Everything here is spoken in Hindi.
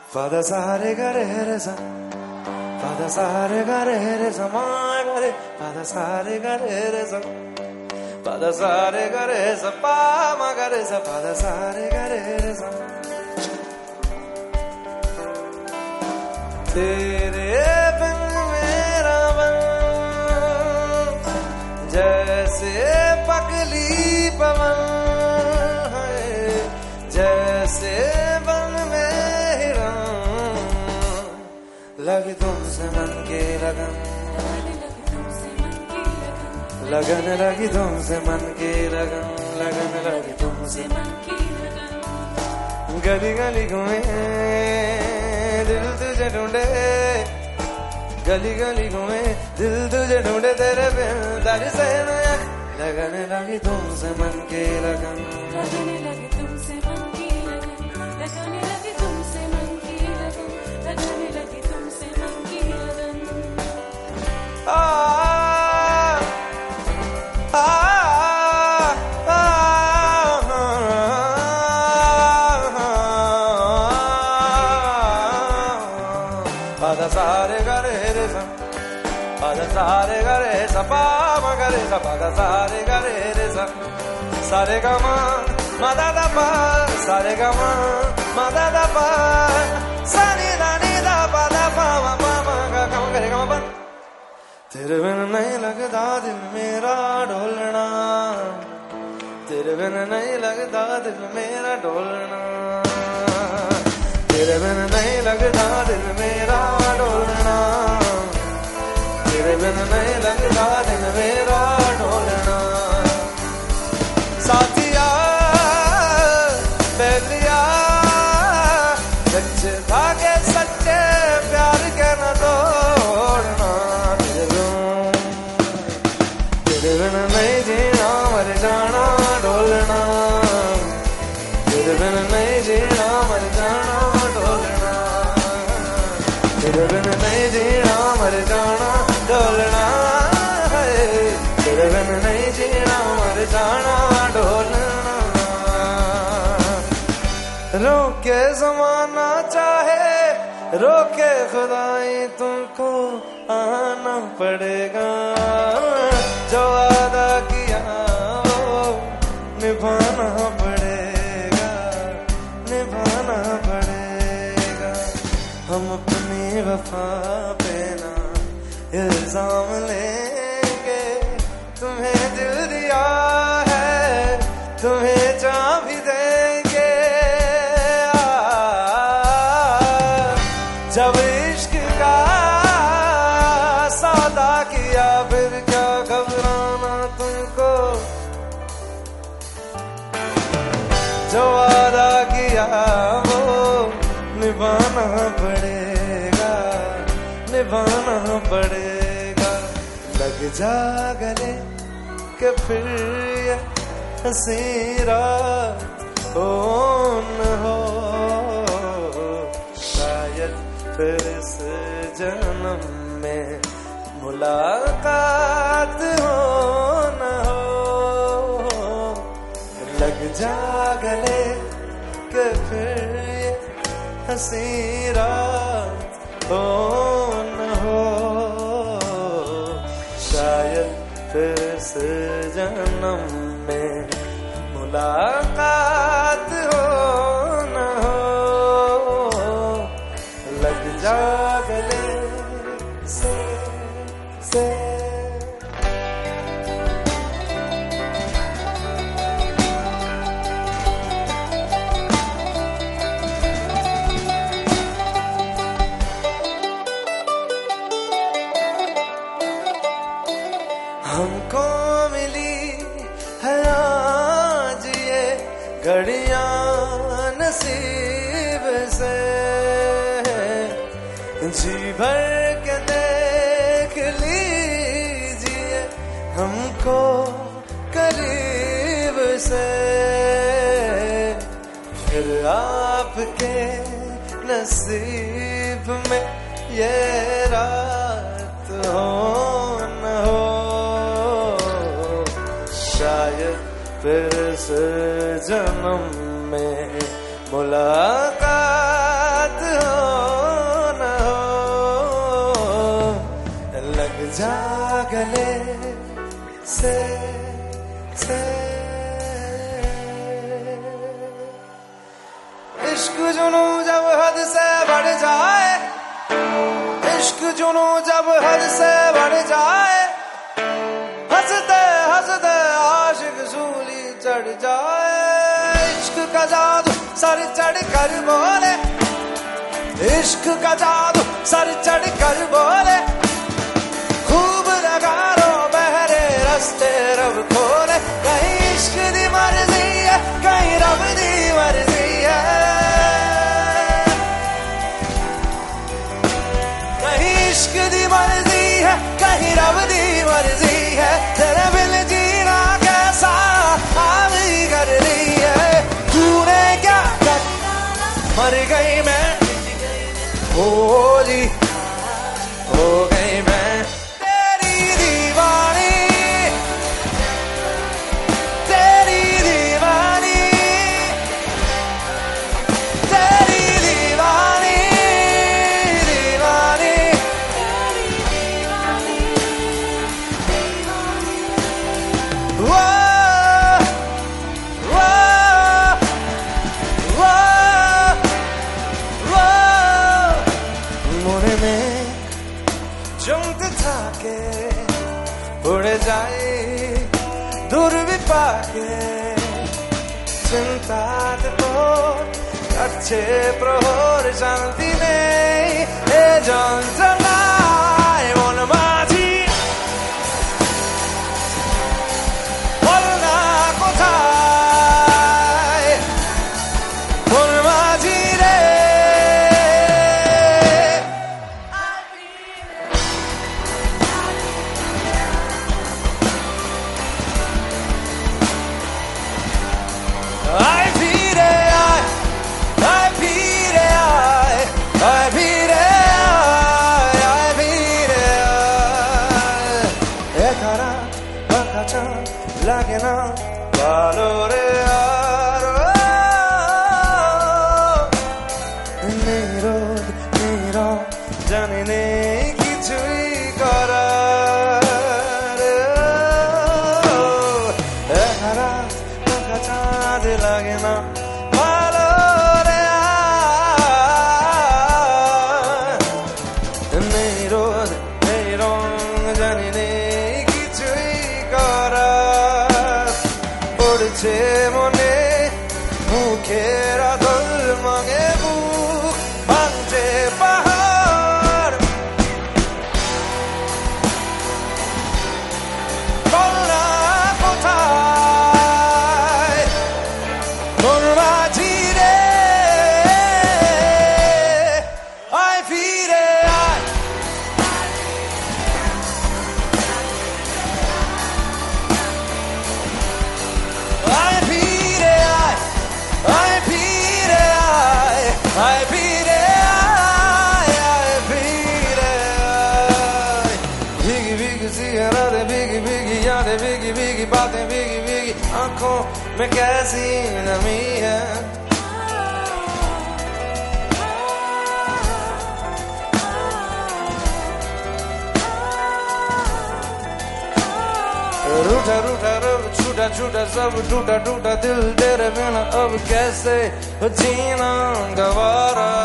Pada sare ga re re sa, pada sare ga re re sa ma ga re, pada sare ga re re sa, pada sare ga re sa pa ma ga re sa, pada sare ga re re sa. तेरे बिन मेरा मन जैसे पगली पवन है, जैसे वन में हिरण लगी तुमसे मन की लगन, लगन लगी तुमसे मन की लगन, लगन लगी तुमसे मन की लगन। गली गली घूमे दिल तुझे ढूंढे, गली गली घूमे दिल तुझे ढूंढे, तेरे बिन तरसे नया लगन लगी तुमसे मन की लगन, लगन लगी तुमसे मन की लगन, लगन लगी तुमसे मन की लगन, लगन लगी तुमसे मन की लगन। Pada sare ga re re sa, pada sare ga re sa pa ma ga re sa, pada sare ga re re sa, sare ga ma da da pa, sare ga ma da da pa, sa ni da pa da pa ma ga ga re ga ma pa. तेरे बिन नहीं लगता दिल मेरा ढोलना, तेरे बिन नहीं लगता दिल मेरा ढोलना, तेरे बिन नहीं लगता दिल मेरा ढोलना, तेरे बिन नहीं लगता दिल मेरा ढोलना। साथिया पहलिया सच्चे धागे सच्चे प्यार के न तोड़ना, तेरे बिन नहीं जीना मर जाना ढोलना, तेरे बिन नहीं जीना मर जाना ढोलना, तेरे बिन नहीं जीना मर जाना ढोलना, तेरे बिन नहीं जीना मर जाना ढोलना। रोके ज़माना चाहे रोके खुदाई तुमको आना पड़ेगा, जो वादा किया वो निभाना पड़ेगा, निभाना पड़ेगा। हम अपनी वफा पे ना इल्जाम लेंगे, तुम्हें दिल दिया है तुम्हें चाह भी देंगे, जब इश्क का सौदा किया फिर क्या घबराना तुमको, जो वादा किया वो निभाना पड़ेगा, निभाना पड़ेगा। लग जा गले के फिर ये हंसी रात हो न हो, शायद फिर इस जन्म में मुलाकात हो न हो। लग जा गले के फिर ये हंसी रात हो न हो, शायद फिर इस जन्म में मुलाकात हो न हो। लग जा गले से हमको मिली है आज ये घड़ियां नसीब से, जी भर के देख लीजिए हमको करीब से, फिर आपके नसीब में ये रात हो न हो, शायद फिर इस जन्म में मुलाकात हो से इश्क जुनू जब हद से बढ़ जाए, इश्क जुनू जब हद से बढ़ जाए, हंसते हंसते आशिक सूली चढ़ जाए। इश्क का जादू सर चढ़ कर बोले, इश्क का जादू सर चढ़ कर बोले, खूब लगा रो बहरे रस्ते रब खोले। कहीं इश्क दी मर्जी है, कहीं रब दी मर्जी है, कहीं इश्क दी मर्जी है, कहीं रब दी मर्जी है। तेरे बिन जीना कैसा आवी कर ली है, तूने क्या कर मर गई मैं, होली हो गई मैं तेरी दीवानी, तेरी दीवानी, तेरी दीवानी, दीवानी, वो वो वो वो मोरे में चुमत था के उड़ जाए दूर भी पाके, चिंता तो अच्छे प्रहर शांति नहीं ए जंजना मन माझी बोलना कोथाय मन माझी रे। I beat it, I beat it, I beat it, I beat it. एक हरा बका चांद लगे ना बालों रे यारो, नीरो जाने ने किचुई करा रे। एक हरा बका चांद लगे ना बालों रे यार, नीरो जाने ने किचुई करा। পড়ছে মনে মুখেরা দল মাগে বুক ভাঙছে পাহাড়, বলনা কোথায় মন মাঝি রে। আয় ফিরে আয়, I beat it, I beat it, I beat it, I beat it. Biggie biggie cigarette, biggie biggie यादें, biggie biggie बातें, biggie biggie आँखों में कैसी नमी है। रूठा रूठा रब छूटा छूटा सब टूटा टूटा दिल तेरे बिना अब कैसे जीना गवारा।